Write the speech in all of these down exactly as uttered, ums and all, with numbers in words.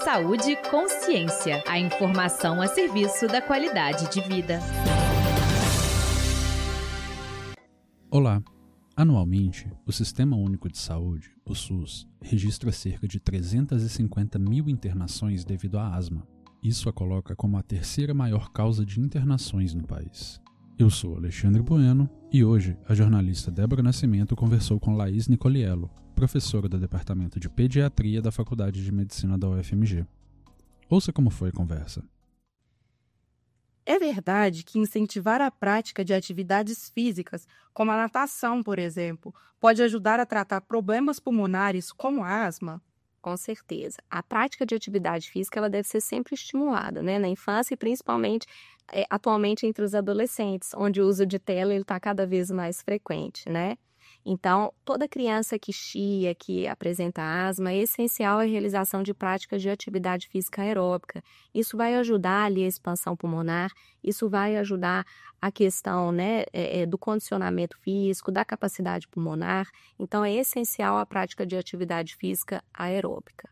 Saúde e consciência. A informação a serviço da qualidade de vida. Olá! Anualmente, o Sistema Único de Saúde, o SUS, registra cerca de trezentas e cinquenta mil internações devido à asma. Isso a coloca como a terceira maior causa de internações no país. Eu sou Alexandre Bueno e hoje a jornalista Débora Nascimento conversou com Laís Nicoliello, professora do Departamento de Pediatria da Faculdade de Medicina da U F M G. Ouça como foi a conversa. É verdade que incentivar a prática de atividades físicas, como a natação, por exemplo, pode ajudar a tratar problemas pulmonares como a asma? Com certeza. A prática de atividade física ela deve ser sempre estimulada, né? Na infância e principalmente é, atualmente entre os adolescentes, onde o uso de tela está cada vez mais frequente, né? Então, toda criança que chia, que apresenta asma, é essencial a realização de práticas de atividade física aeróbica. Isso vai ajudar ali a expansão pulmonar, isso vai ajudar a questão, né, é, do condicionamento físico, da capacidade pulmonar. Então, é essencial a prática de atividade física aeróbica.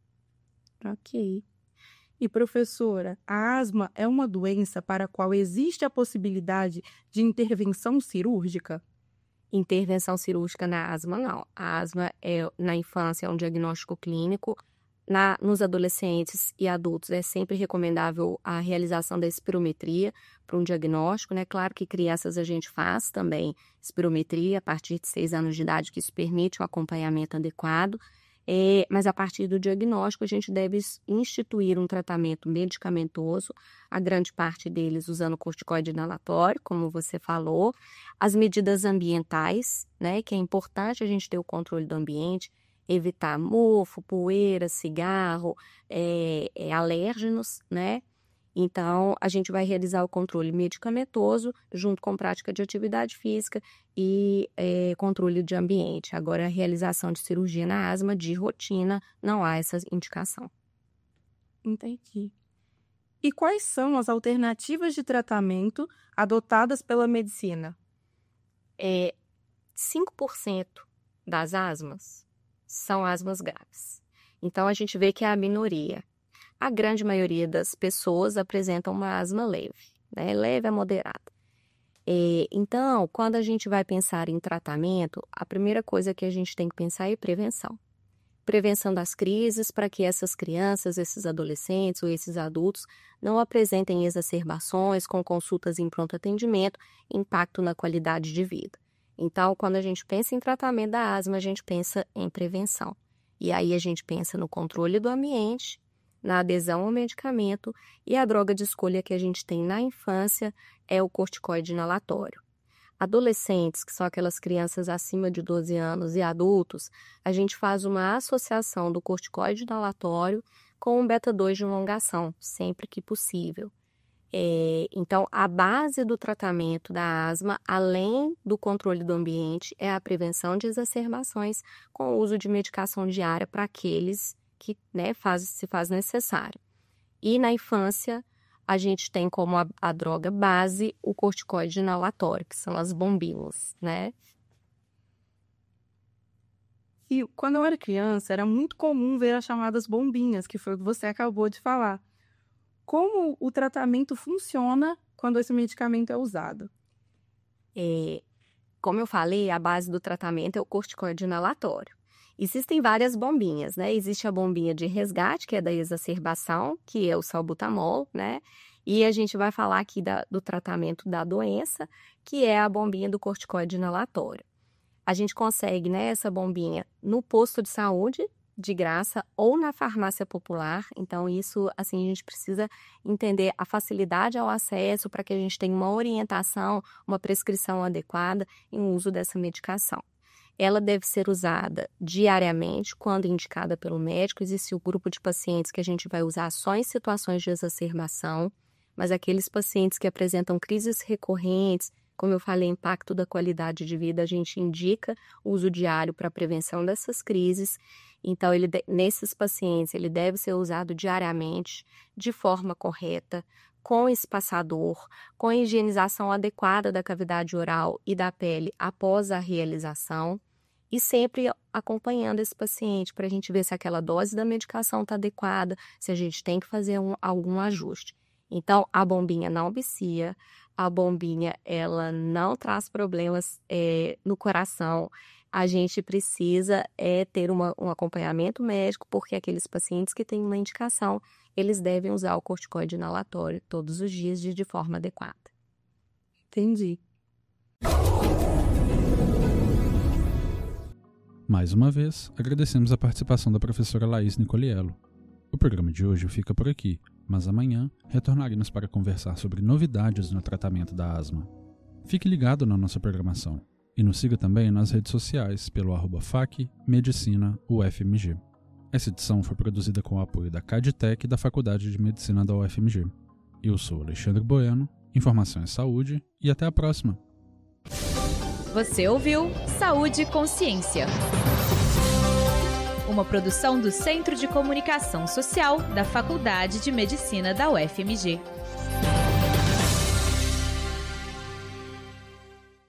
Ok. E, professora, a asma é uma doença para a qual existe a possibilidade de intervenção cirúrgica? Intervenção cirúrgica na asma, não. A asma é, na infância é um diagnóstico clínico. Na, nos adolescentes e adultos é sempre recomendável a realização da espirometria para um diagnóstico, né? Claro que crianças a gente faz também espirometria a partir de seis anos de idade, que isso permite um acompanhamento adequado. É, mas a partir do diagnóstico a gente deve instituir um tratamento medicamentoso, a grande parte deles usando corticoide inalatório, como você falou, as medidas ambientais, né, que é importante a gente ter o controle do ambiente, evitar mofo, poeira, cigarro, é, é, alérgenos, né? Então, a gente vai realizar o controle medicamentoso junto com prática de atividade física e é, controle de ambiente. Agora, a realização de cirurgia na asma de rotina, não há essa indicação. Entendi. E quais são as alternativas de tratamento adotadas pela medicina? É, cinco por cento das asmas são asmas graves. Então, a gente vê que é a minoria. A grande maioria das pessoas apresentam uma asma leve, né? Leve a moderada. É, então, quando a gente vai pensar em tratamento, a primeira coisa que a gente tem que pensar é prevenção. Prevenção das crises para que essas crianças, esses adolescentes ou esses adultos não apresentem exacerbações com consultas em pronto atendimento, impacto na qualidade de vida. Então, quando a gente pensa em tratamento da asma, a gente pensa em prevenção. E aí a gente pensa no controle do ambiente, na adesão ao medicamento, e a droga de escolha que a gente tem na infância é o corticoide inalatório. Adolescentes, que são aquelas crianças acima de doze anos, e adultos, a gente faz uma associação do corticoide inalatório com o beta dois de longa ação, sempre que possível. É, então, a base do tratamento da asma, além do controle do ambiente, é a prevenção de exacerbações com o uso de medicação diária para aqueles que, né, faz, se faz necessário. E na infância, a gente tem como a, a droga base o corticoide inalatório, que são as bombinhas, né? E quando eu era criança, era muito comum ver as chamadas bombinhas, que foi o que você acabou de falar. Como o tratamento funciona quando esse medicamento é usado? É, como eu falei, a base do tratamento é o corticoide inalatório. Existem várias bombinhas, né? Existe a bombinha de resgate, que é da exacerbação, que é o salbutamol, né? E a gente vai falar aqui da, do tratamento da doença, que é a bombinha do corticoide inalatório. A gente consegue, né, essa bombinha no posto de saúde, de graça, ou na farmácia popular. Então, isso, assim, a gente precisa entender a facilidade ao acesso para que a gente tenha uma orientação, uma prescrição adequada em uso dessa medicação. Ela deve ser usada diariamente, quando indicada pelo médico. Existe o grupo de pacientes que a gente vai usar só em situações de exacerbação, mas aqueles pacientes que apresentam crises recorrentes, como eu falei, impacto da qualidade de vida, a gente indica o uso diário para a prevenção dessas crises. Então, ele, nesses pacientes, ele deve ser usado diariamente, de forma correta, com espaçador, com higienização adequada da cavidade oral e da pele após a realização. e sempre acompanhando esse paciente para a gente ver se aquela dose da medicação está adequada, se a gente tem que fazer um, algum ajuste. Então, a bombinha não vicia, a bombinha ela não traz problemas é, no coração. A gente precisa é, ter uma, um acompanhamento médico, porque aqueles pacientes que têm uma indicação, eles devem usar o corticoide inalatório todos os dias de, de forma adequada. Entendi. Mais uma vez, agradecemos a participação da professora Laís Nicoliello. O programa de hoje fica por aqui, mas amanhã retornaremos para conversar sobre novidades no tratamento da asma. Fique ligado na nossa programação e nos siga também nas redes sociais pelo arroba fac medicina U F M G. Essa edição foi produzida com o apoio da Cadtech da Faculdade de Medicina da U F M G. Eu sou Alexandre Bueno, Informação é Saúde e até a próxima! Você ouviu Saúde e Consciência, uma produção do Centro de Comunicação Social da Faculdade de Medicina da U F M G.